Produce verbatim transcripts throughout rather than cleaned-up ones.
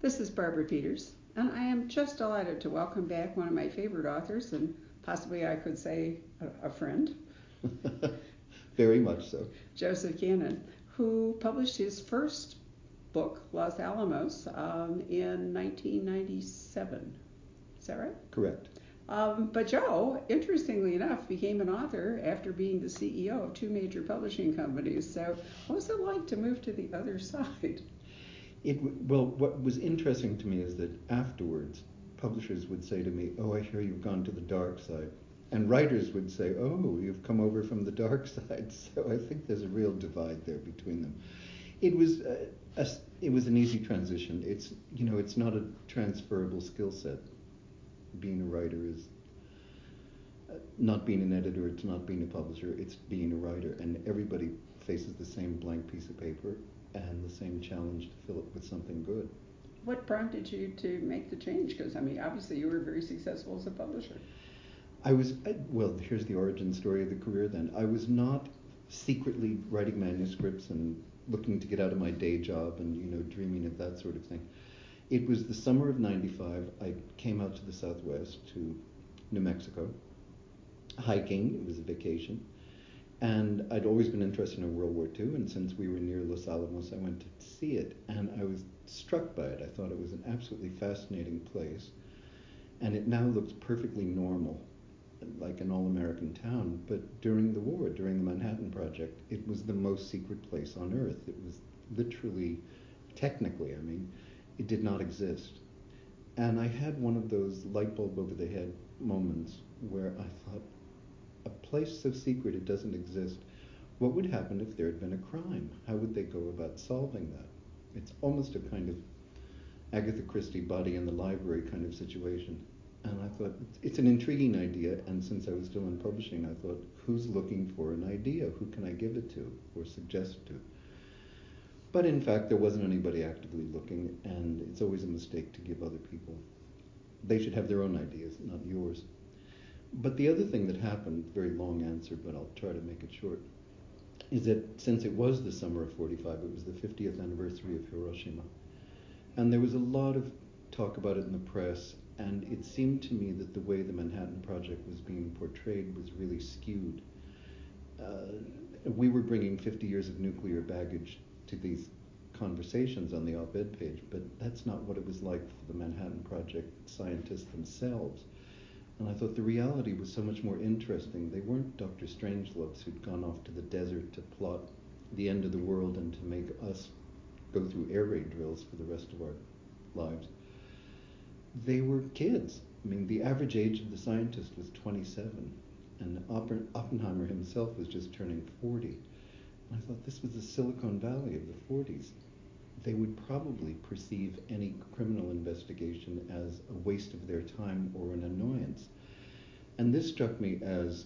This is Barbara Peters, and I am just delighted to welcome back one of my favorite authors, and possibly I could say a, a friend, Very much so. Joseph Gannon, who published his first book, Los Alamos, um, in nineteen ninety-seven. Is that right? Correct. Um, but Joe, interestingly enough, became an author after being the C E O of two major publishing companies. So what was it like to move to the other side? It well, what was interesting to me is that afterwards, publishers would say to me, "Oh, I hear you've gone to the dark side," and writers would say, "Oh, you've come over from the dark side." So I think there's a real divide there between them. It was uh, a, it was an easy transition. It's you know it's not a transferable skill set. Being a writer is uh, not being an editor. It's not being a publisher. It's being a writer, and everybody faces the same blank piece of paper and the same challenge to fill it with something good. What prompted you to make the change? Because, I mean, obviously you were very successful as a publisher. I was, I, well, here's the origin story of the career then. I was not secretly writing manuscripts and looking to get out of my day job and, you know, dreaming of that sort of thing. It was the summer of ninety-five. I came out to the Southwest, to New Mexico, hiking. It was a vacation. And I'd always been interested in World War Two, and since we were near Los Alamos, I went to see it, and I was struck by it. I thought it was an absolutely fascinating place, and it now looks perfectly normal, like an all-American town. But during the war, during the Manhattan Project, it was the most secret place on Earth. It was literally, technically, I mean, it did not exist. And I had one of those light bulb over the head moments where I thought, a place so secret it doesn't exist, what would happen if there had been a crime? How would they go about solving that? It's almost a kind of Agatha Christie body in the library kind of situation. And I thought, it's an intriguing idea, and since I was still in publishing, I thought, who's looking for an idea? Who can I give it to or suggest it to? But in fact, there wasn't anybody actively looking, and it's always a mistake to give other people. They should have their own ideas, not yours. But the other thing that happened, very long answer, but I'll try to make it short, is that since it was the summer of forty-five, it was the fiftieth anniversary of Hiroshima. And there was a lot of talk about it in the press, and it seemed to me that the way the Manhattan Project was being portrayed was really skewed. Uh, we were bringing fifty years of nuclear baggage to these conversations on the op-ed page, but that's not what it was like for the Manhattan Project scientists themselves. And I thought the reality was so much more interesting. They weren't Doctor Strangeloves who'd gone off to the desert to plot the end of the world and to make us go through air raid drills for the rest of our lives. They were kids. I mean, the average age of the scientist was twenty-seven, and Oppenheimer himself was just turning forty. And I thought this was the Silicon Valley of the forties. They would probably perceive any criminal investigation as a waste of their time or an annoyance. And this struck me as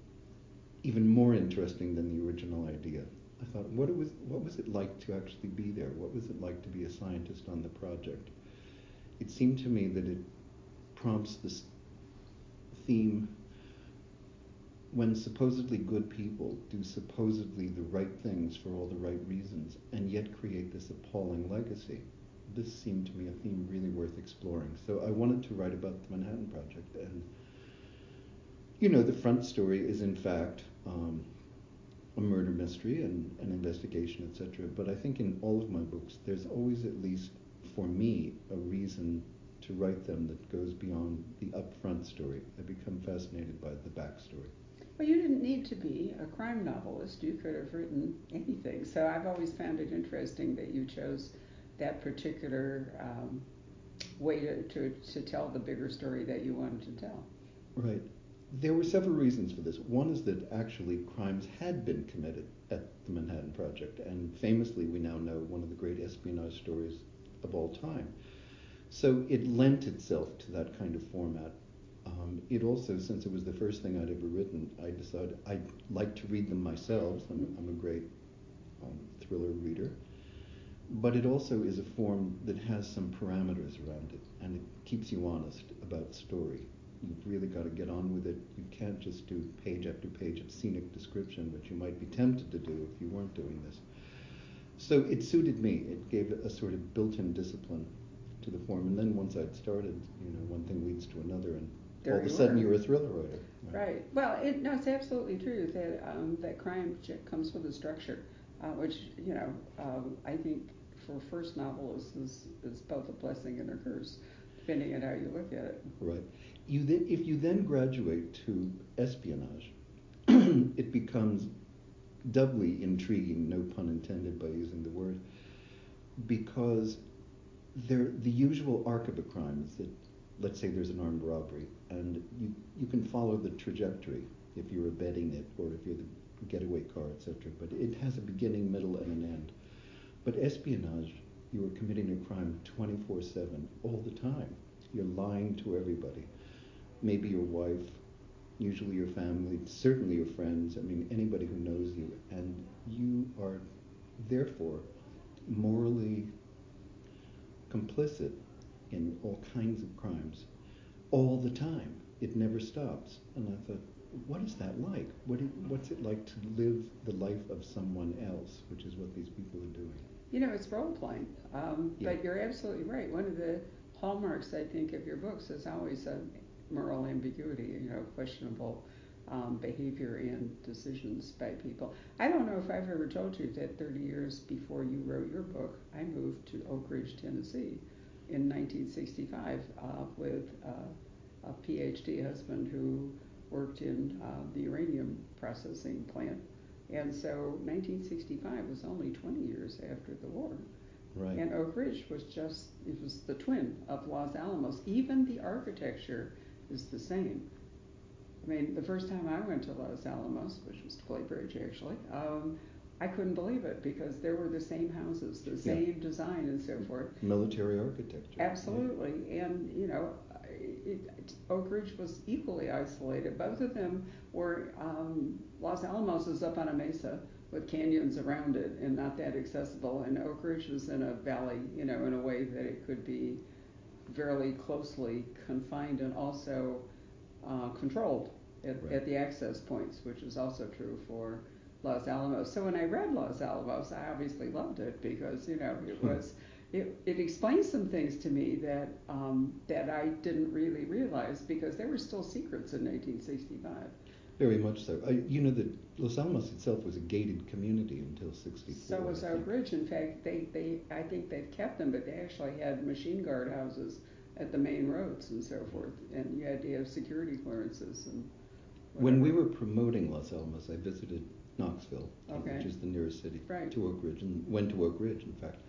even more interesting than the original idea. I thought, what, it was, what was it like to actually be there? What was it like to be a scientist on the project? It seemed to me that it prompts this theme: when supposedly good people do supposedly the right things for all the right reasons and yet create this appalling legacy. This seemed to me a theme really worth exploring. So I wanted to write about the Manhattan Project. And, you know, the front story is in fact um, a murder mystery and an investigation, et cetera. But I think in all of my books, there's always, at least for me, a reason to write them that goes beyond the upfront story. I become fascinated by the backstory. Well, you didn't need to be a crime novelist. You could have written anything. So I've always found it interesting that you chose that particular um, way to, to, to tell the bigger story that you wanted to tell. Right. There were several reasons for this. One is that actually crimes had been committed at the Manhattan Project, and famously we now know one of the great espionage stories of all time. So it lent itself to that kind of format. Um, it also, since it was the first thing I'd ever written, I decided I'd like to read them myself. I'm, I'm a great um, thriller reader. But it also is a form that has some parameters around it, and it keeps you honest about story. You've really got to get on with it. You can't just do page after page of scenic description, which you might be tempted to do if you weren't doing this. So it suited me. It gave a sort of built-in discipline to to the form. And then once I'd started, you know, one thing leads to another, and There all of you a sudden are. you're a thriller writer. Right. Well, it, no, it's absolutely true that um, that crime comes with a structure, uh, which you know um, I think for first novelists is, is both a blessing and a curse, depending on how you look at it. Right. You then, if you then graduate to espionage, it becomes doubly intriguing, no pun intended by using the word, because there the usual arc of a crime is that, let's say there's an armed robbery, and you, you can follow the trajectory if you're abetting it or if you're the getaway car, et cetera. But it has a beginning, middle, and an end. But espionage, you are committing a crime twenty-four seven, all the time. You're lying to everybody. Maybe your wife, usually your family, certainly your friends, I mean, anybody who knows you. And you are, therefore, morally complicit in all kinds of crimes all the time. It never stops. And I thought, what is that like? What do, what's it like to live the life of someone else, which is what these people are doing? You know, it's role playing. Um, Yeah. But you're absolutely right. One of the hallmarks, I think, of your books is always a moral ambiguity, you know, questionable um, behavior and decisions by people. I don't know if I've ever told you that thirty years before you wrote your book, I moved to Oak Ridge, Tennessee in nineteen sixty-five uh, with uh, a PhD husband who worked in uh, the uranium processing plant. And so nineteen sixty-five was only twenty years after the war. Right. And Oak Ridge was just, it was the twin of Los Alamos. Even the architecture is the same. I mean, the first time I went to Los Alamos, which was to Clay Bridge actually, um, I couldn't believe it because there were the same houses, the same yeah. design and so forth. Military architecture. Absolutely. Yeah. And, you know, it, it, Oak Ridge was equally isolated. Both of them were, um, Los Alamos is up on a mesa with canyons around it and not that accessible. And Oak Ridge was in a valley, you know, in a way that it could be fairly closely confined and also uh, controlled at, right. at the access points, which is also true for Los Alamos. So when I read Los Alamos, I obviously loved it because, you know, it was, it, it explained some things to me that um, that I didn't really realize because there were still secrets in nineteen sixty-five. Very much so. I, you know that Los Alamos itself was a gated community until sixty-four. So was Oak Ridge. In fact, they, they I think they've kept them, but they actually had machine guard houses at the main roads and so forth, and you had to have security clearances and whatever. When we were promoting Los Alamos, I visited Knoxville, okay. which is the nearest city, right. to Oak Ridge, and went to Oak Ridge, in fact.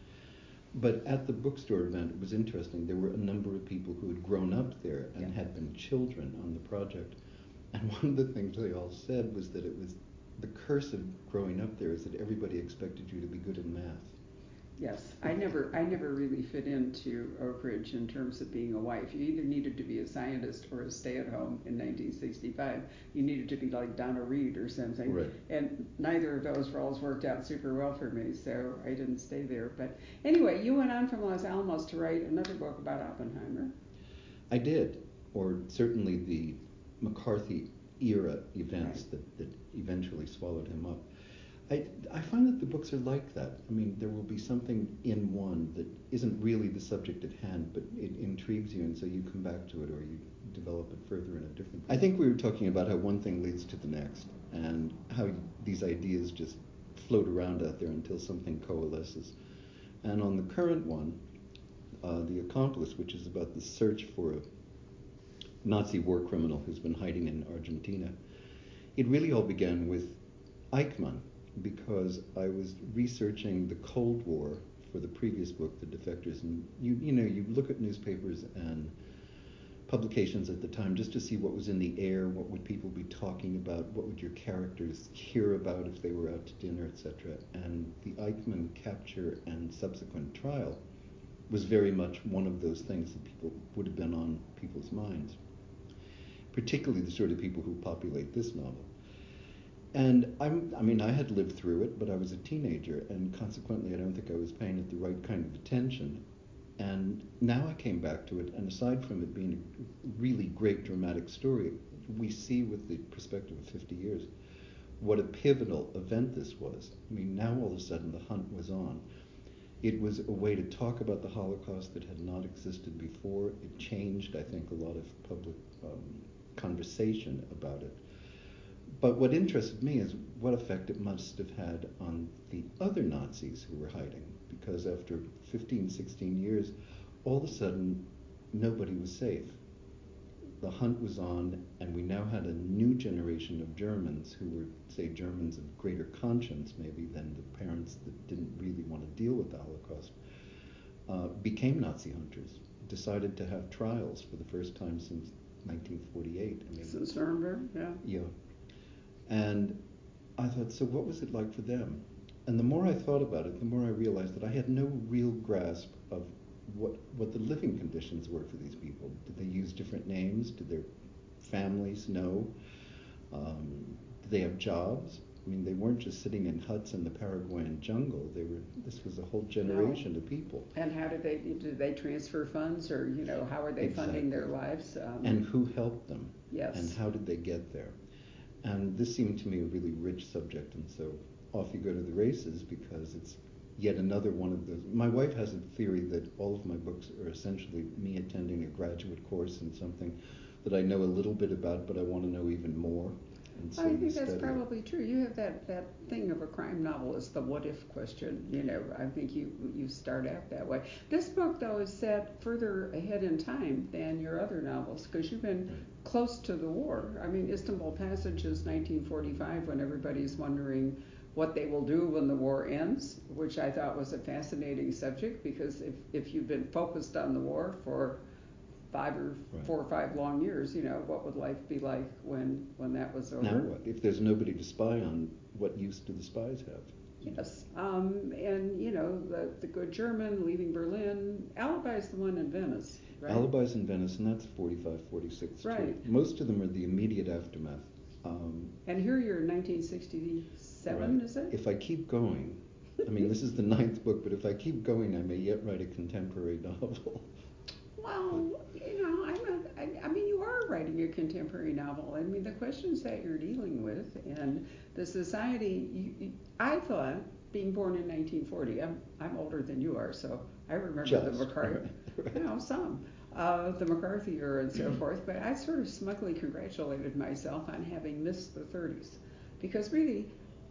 But at the bookstore event, it was interesting. There were a number of people who had grown up there and yeah. had been children on the project. And one of the things they all said was that it was the curse of growing up there is that everybody expected you to be good in math. Yes, I never, I never really fit into Oak Ridge in terms of being a wife. You either needed to be a scientist or a stay-at-home in nineteen sixty-five. You needed to be like Donna Reed or something. Right. And neither of those roles worked out super well for me, so I didn't stay there. But anyway, you went on from Los Alamos to write another book about Oppenheimer. I did, or certainly the McCarthy era events right. that, that eventually swallowed him up. I, I find that the books are like that. I mean, there will be something in one that isn't really the subject at hand, but it intrigues you, and so you come back to it or you develop it further in a different way. I think we were talking about how one thing leads to the next, and how these ideas just float around out there until something coalesces. And on the current one, uh, The Accomplice, which is about the search for a Nazi war criminal who's been hiding in Argentina, it really all began with Eichmann, because I was researching the Cold War for the previous book, The Defectors, and you you know you look at newspapers and publications at the time just to see what was in the air, what would people be talking about, what would your characters hear about if they were out to dinner, et cetera. And the Eichmann capture and subsequent trial was very much one of those things that people would have been on people's minds, particularly the sort of people who populate this novel. And I'm, I mean, I had lived through it, but I was a teenager, and consequently I don't think I was paying it the right kind of attention. And now I came back to it, and aside from it being a really great dramatic story, we see with the perspective of fifty years what a pivotal event this was. I mean, now all of a sudden the hunt was on. It was a way to talk about the Holocaust that had not existed before. It changed, I think, a lot of public um, conversation about it. But what interested me is what effect it must have had on the other Nazis who were hiding, because after fifteen, sixteen years, all of a sudden, nobody was safe. The hunt was on, and we now had a new generation of Germans who were, say, Germans of greater conscience, maybe, than the parents that didn't really want to deal with the Holocaust, uh, became Nazi hunters, decided to have trials for the first time since nineteen forty-eight. I mean, since Nuremberg, yeah. Yeah. And I thought, so what was it like for them? And the more I thought about it, the more I realized that I had no real grasp of what what the living conditions were for these people. Did they use different names? Did their families know? Um, did they have jobs? I mean, they weren't just sitting in huts in the Paraguayan jungle. They were. This was a whole generation no. of people. And how did they did they transfer funds, or you know, how are they exactly. funding their lives? Um, and who helped them? Yes. And how did they get there? And this seemed to me a really rich subject, and so off you go to the races, because it's yet another one of those. My wife has a theory that all of my books are essentially me attending a graduate course in something that I know a little bit about, but I want to know even more. And so I think that's study probably it. true. You have that, that thing of a crime novelist, the what if question. You know, I think you you start out that way. This book, though, is set further ahead in time than your other novels, because you've been Right. close to the war. I mean, Istanbul Passage is nineteen forty-five, when everybody's wondering what they will do when the war ends, which I thought was a fascinating subject, because if, if you've been focused on the war for five or Right. four or five long years, you know, what would life be like when when that was over? Now what? If there's nobody to spy on, what use do the spies have? Yes, um, and you know, the the good German leaving Berlin. Alibi's the one in Venice, right? Alibi's in Venice, and that's forty-five, forty-six. Right. Too. Most of them are the immediate aftermath. Um, and here you're in nineteen sixty-seven, right. is it? If I keep going, I mean, this is the ninth book, but if I keep going, I may yet write a contemporary novel. Well, you know, I'm a, I, I mean, you are writing a contemporary novel. I mean, the questions that you're dealing with and the society, you, you, I thought, being born in nineteen forty, I'm, I'm older than you are, so I remember Just, the McCarthy, right. you know, some, uh, the McCarthy era and so forth, but I sort of smugly congratulated myself on having missed the thirties, because really,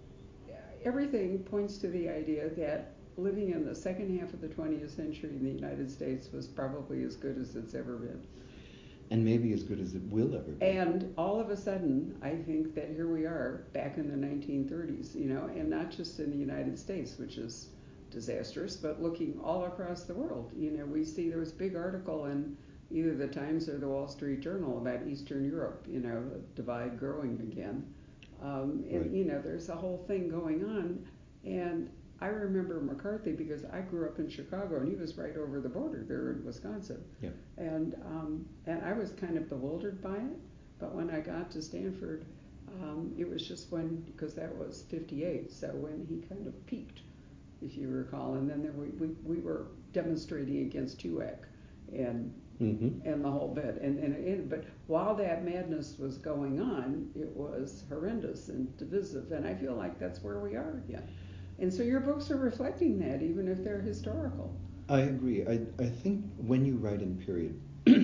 everything points to the idea that living in the second half of the twentieth century in the United States was probably as good as it's ever been. And maybe as good as it will ever be. And all of a sudden, I think that here we are back in the nineteen thirties, you know, and not just in the United States, which is disastrous, but looking all across the world. You know, we see there was a big article in either the Times or the Wall Street Journal about Eastern Europe, you know, the divide growing again. Um, and, right. you know, there's a whole thing going on. And I remember McCarthy because I grew up in Chicago, and he was right over the border there in Wisconsin. Yeah. And um, and I was kind of bewildered by it. But when I got to Stanford, um, it was just when, because that was fifty-eight, so when he kind of peaked, if you recall. And then there we, we, we were demonstrating against T U A C and mm-hmm. and the whole bit. And, and, and But while that madness was going on, it was horrendous and divisive. And I feel like that's where we are again. And so your books are reflecting that, even if they're historical. I agree. I, I think when you write in period,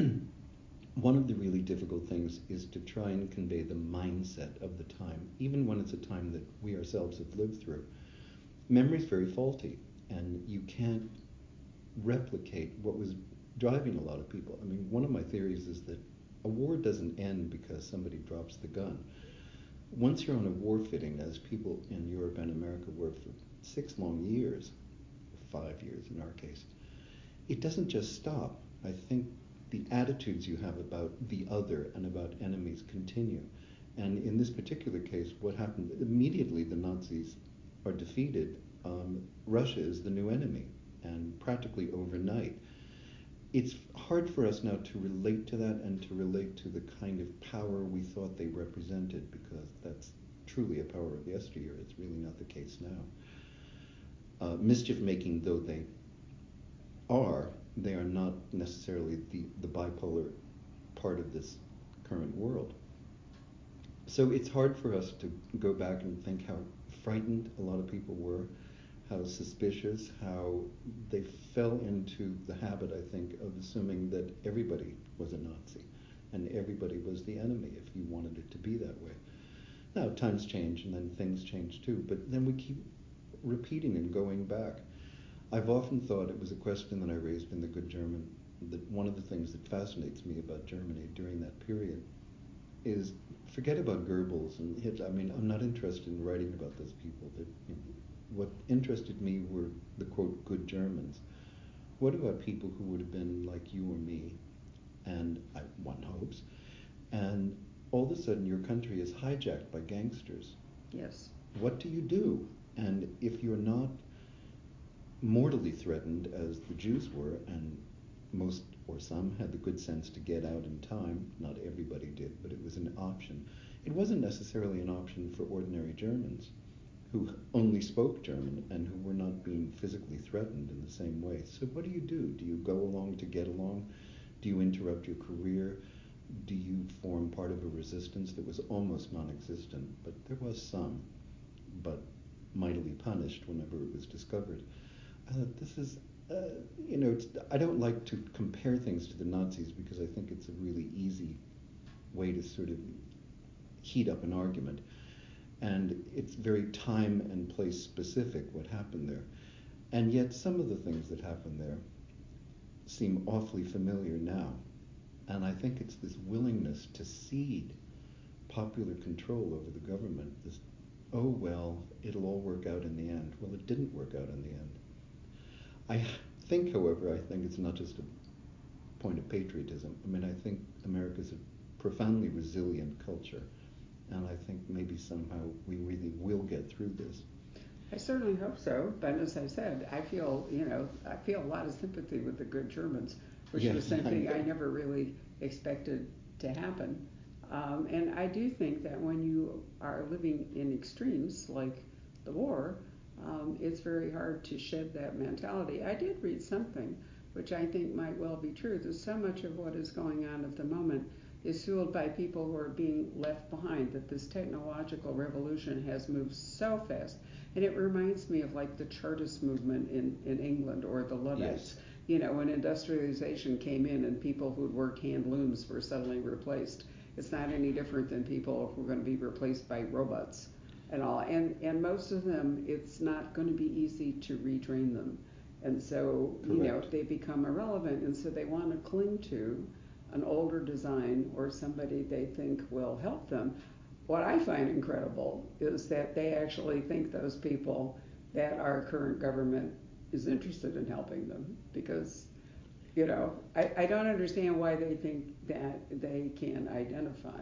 one of the really difficult things is to try and convey the mindset of the time, even when it's a time that we ourselves have lived through. Memory's very faulty, and you can't replicate what was driving a lot of people. I mean, one of my theories is that a war doesn't end because somebody drops the gun. Once you're on a war footing, as people in Europe and America were for six long years, five years in our case, it doesn't just stop. I think the attitudes you have about the other and about enemies continue. And in this particular case, what happened, immediately the Nazis are defeated. Um, Russia is the new enemy, and practically overnight. It's hard for us now to relate to that and to relate to the kind of power we thought they represented, because that's truly a power of yesteryear. It's really not the case now. Uh, mischief-making though they are, they are not necessarily the, the bipolar part of this current world. So it's hard for us to go back and think how frightened a lot of people were, how suspicious, how they fell into the habit, I think, of assuming that everybody was a Nazi and everybody was the enemy if you wanted it to be that way. Now, times change and then things change too, but then we keep repeating and going back. I've often thought, it was a question that I raised in The Good German, that one of the things that fascinates me about Germany during that period is, forget about Goebbels and Hitler. I mean, I'm not interested in writing about those people. That, you know, what interested me were the, quote, good Germans. What about people who would have been like you or me, and I, one hopes, and all of a sudden your country is hijacked by gangsters? Yes. What do you do? And if you're not mortally threatened, as the Jews were, and most or some had the good sense to get out in time, not everybody did, but it was an option. It wasn't necessarily an option for ordinary Germans who only spoke German and who were not being physically threatened in the same way. So what do you do? Do you go along to get along? Do you interrupt your career? Do you form part of a resistance that was almost non-existent, but there was some, but mightily punished whenever it was discovered? I thought, this is, uh, you know, it's, I don't like to compare things to the Nazis because I think it's a really easy way to sort of heat up an argument. And it's very time and place specific what happened there. And yet some of the things that happened there seem awfully familiar now. And I think it's this willingness to cede popular control over the government, this, oh, well, it'll all work out in the end. Well, it didn't work out in the end. I think, however, I think it's not just a point of patriotism. I mean, I think America's a profoundly resilient culture. And I think maybe somehow we really will get through this. I certainly hope so. But as I said, I feel, you know, I feel a lot of sympathy with the good Germans, which yes, was something I, I never really expected to happen. Um, and I do think that when you are living in extremes like the war, um, it's very hard to shed that mentality. I did read something which I think might well be true, that so much of what is going on at the moment is fueled by people who are being left behind, that this technological revolution has moved so fast. And it reminds me of like the Chartist movement in, in England, or the Luddites. Yes. You know, when industrialization came in and people who'd worked hand looms were suddenly replaced. It's not any different than people who are going to be replaced by robots and all. And, and most of them, it's not going to be easy to retrain them. And so, Correct. you know, they become irrelevant. And so they want to cling to an older design or somebody they think will help them. What I find incredible is that they actually think those people, that our current government is interested in helping them, because, you know, I, I don't understand why they think that they can identify.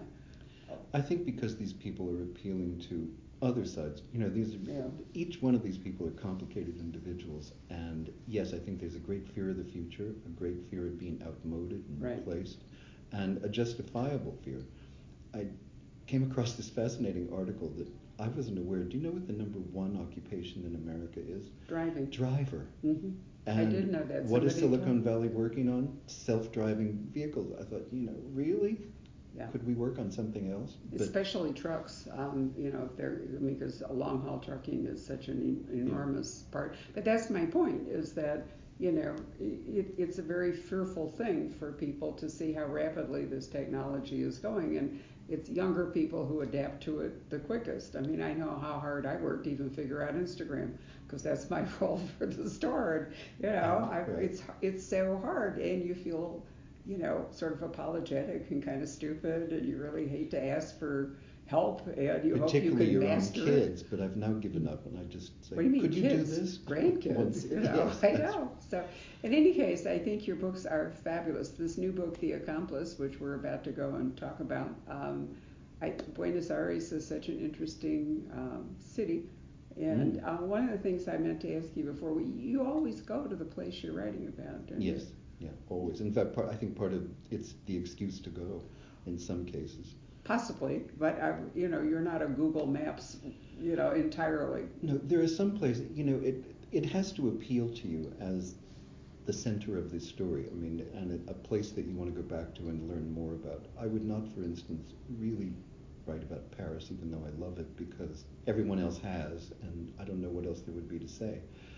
I think because these people are appealing to other sides. You know, these are, Yeah. each one of these people are complicated individuals, and yes, I think there's a great fear of the future, a great fear of being outmoded and Right. replaced, and a justifiable fear. I came across this fascinating article that I wasn't aware. Do you know what the number one occupation in America is? Driving. Driver. Mm-hmm. And I did know that. what is Somebody Silicon told- Valley working on? Self-driving vehicles. I thought, you know, really? Yeah. Could we work on something else? But Especially trucks, um, you know, if they're, I mean, because long haul trucking is such an e- enormous part. But that's my point, is that, you know, it, it's a very fearful thing for people to see how rapidly this technology is going. And it's younger people who adapt to it the quickest. I mean, I know how hard I worked to even figure out Instagram, because that's my role for the store. And, you know, I, Right. it's it's so hard, and you feel, you know, sort of apologetic and kind of stupid, and you really hate to ask for help, and you hope you particularly can your own master kids, it. but I've now given up, and I just say, What do you mean, could you kids? do this? Grandkids, Once- you know, yes, I that's- know. So, in any case, I think your books are fabulous. This new book, The Accomplice, which we're about to go and talk about, um, I, Buenos Aires is such an interesting um, city. And Mm. uh, one of the things I meant to ask you before, we, you always go to the place you're writing about, don't you? Yes, yeah, always. In fact, part, I think part of it's the excuse to go in some cases. Possibly, but I, you know, you're not a Google Maps, you know, entirely. No, there are some places, you know, it it has to appeal to you as the center of this story. I mean, and a, a place that you want to go back to and learn more about. I would not, for instance, really write about Paris, even though I love it, because everyone else has, and I don't know what else there would be to say.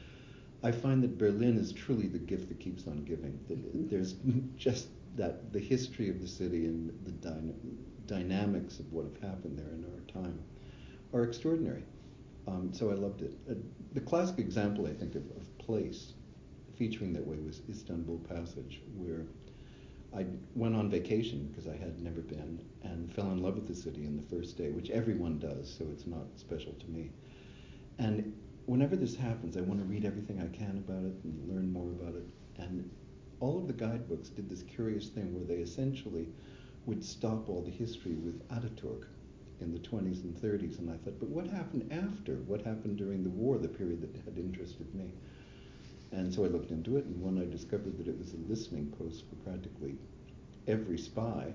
I find that Berlin is truly the gift that keeps on giving. That there's just that the history of the city and the dyna- dynamics of what have happened there in our time are extraordinary. Um, so I loved it. Uh, the classic example, I think, of, of place featuring that way was Istanbul Passage, where I went on vacation because I had never been and fell in love with the city in the first day, which everyone does, so it's not special to me. And whenever this happens, I want to read everything I can about it and learn more about it. And all of the guidebooks did this curious thing where they essentially would stop all the history with Ataturk in the twenties and thirties. And I thought, but what happened after? What happened during the war, the period that had interested me? And so I looked into it, and when I discovered that it was a listening post for practically every spy,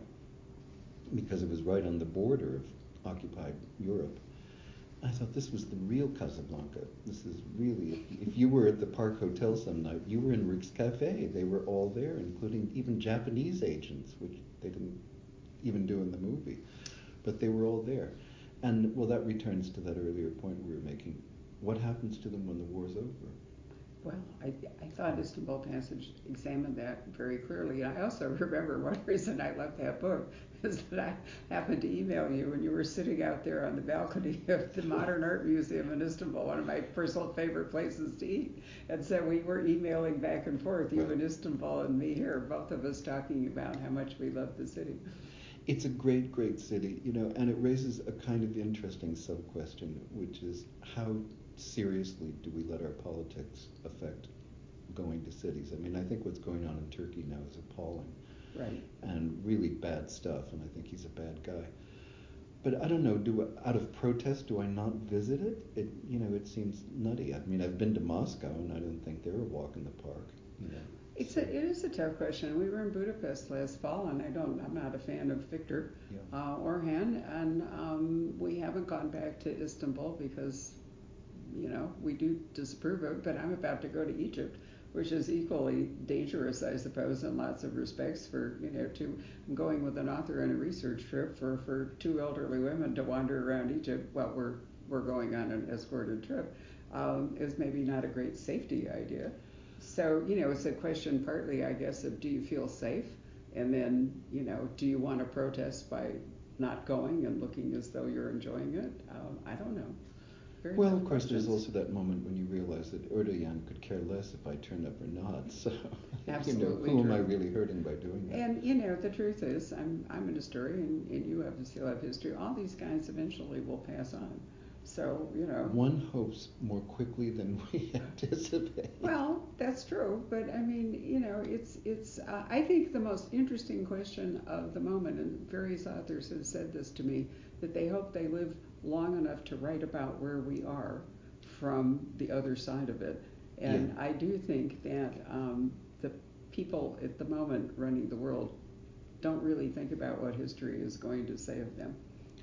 because it was right on the border of occupied Europe, I thought this was the real Casablanca. This is really, if, if you were at the Park Hotel some night, you were in Rick's Cafe. They were all there, including even Japanese agents, which they didn't even do in the movie. But they were all there. And, well, that returns to that earlier point we were making. What happens to them when the war's over? Well, I, I thought Istanbul Passage examined that very clearly. And I also remember one reason I love that book is that I happened to email you when you were sitting out there on the balcony of the Modern Art Museum in Istanbul, one of my personal favorite places to eat. And so we were emailing back and forth, you in Istanbul and me here, both of us talking about how much we love the city. It's a great, great city, you know, and it raises a kind of interesting sub-question, which is how seriously do we let our politics affect going to cities? I mean, I think what's going on in Turkey now is appalling. Right. And really bad stuff, and I think he's a bad guy. But I don't know, do out of protest, do I not visit it? It, you know, it seems nutty. I mean, I've been to Moscow, and I don't think they're a walk in the park, you know. It's a, it is a tough question. We were in Budapest last fall, and I don't, I'm not a fan of Viktor Yeah. uh, Orhan, and um, we haven't gone back to Istanbul because, you know, we do disapprove of it, but I'm about to go to Egypt, which is equally dangerous, I suppose, in lots of respects for, you know, to, I'm going with an author on a research trip for, for two elderly women to wander around Egypt while we're, we're going on an escorted trip, um, is maybe not a great safety idea. So, you know, it's a question partly, I guess, of do you feel safe? And then, you know, do you want to protest by not going and looking as though you're enjoying it? Um, I don't know. Very well, tough of course, questions. there's also that moment when you realize that Erdogan could care less if I turned up or not. So, Absolutely you know, who true. am I really hurting by doing that? And, you know, the truth is, I'm I'm an historian, and you have still have history. All these guys eventually will pass on. So, you know. One hopes more quickly than we anticipate. Well, that's true, but I mean, you know, it's it's. Uh, I think the most interesting question of the moment, and various authors have said this to me, that they hope they live long enough to write about where we are from the other side of it. And Yeah. I do think that um, the people at the moment running the world don't really think about what history is going to say of them.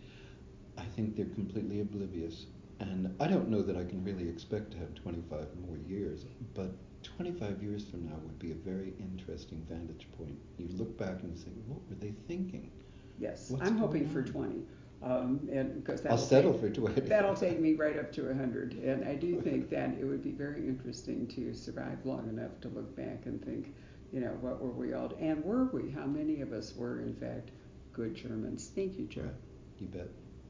I think they're completely oblivious. And I don't know that I can really expect to have twenty-five more years, but twenty-five years from now would be a very interesting vantage point. You look back and you say, what were they thinking? Yes, What's I'm hoping going for on? twenty. Um, and because I'll that'll settle take, for twenty. that'll take me right up to one hundred. And I do think that it would be very interesting to survive long enough to look back and think, you know, what were we all, and were we? How many of us were, in fact, good Germans? Thank you, Joe. Right. You bet.